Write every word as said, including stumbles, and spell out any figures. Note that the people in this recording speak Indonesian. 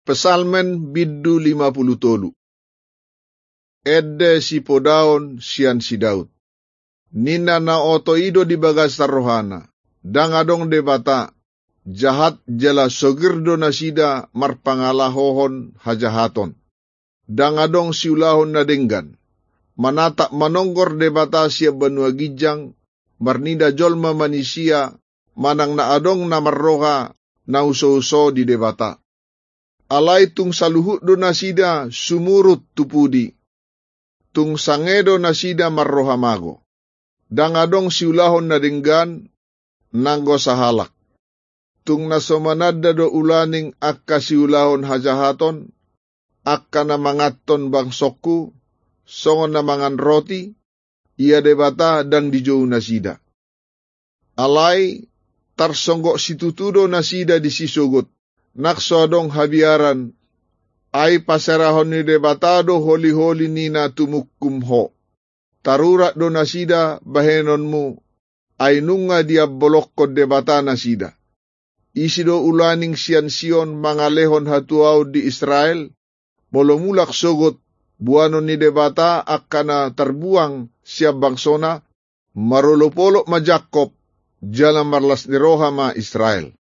Pesalmen biddu lima puluh tolu. Edde si podaon sian si Daud. Nina na oto ido di bagas tarohana. Dangadong debata. Jahat jela sogirdo na sida marpangalahohon hajahaton. Dangadong siulahon na denggan. Manata manonggor debata siya banua gijang. Marnida jolma manisia. Manang naadong na marroha na uso-uso di debata. Alay tung saluhut do nasida sumurut tupudi. Tung sangedo nasida marrohamago. Dangadong siulahon na dinggan nanggo sahalak. Tung nasomanada do ulaning akka siulahon hajahaton. Akka na mangaton bangsokku. Songon na mangan roti. Ia debata dang dijou nasida. Alay tarsonggok situtudo nasida di sisugut. Naksodong habiaran, ay pasarahon ni debatado holi-holi nina tumukumho. Tarurat do nasida bahenonmu, ay nunga dia bolok ko debata nasida. Isido ulaning sian-sion mangalehon hatuaw di Israel, molomulak sogot, buano ni debata akana terbuang siap bangsona, marulopolok majakop, jalan marlas ni rohama Israel.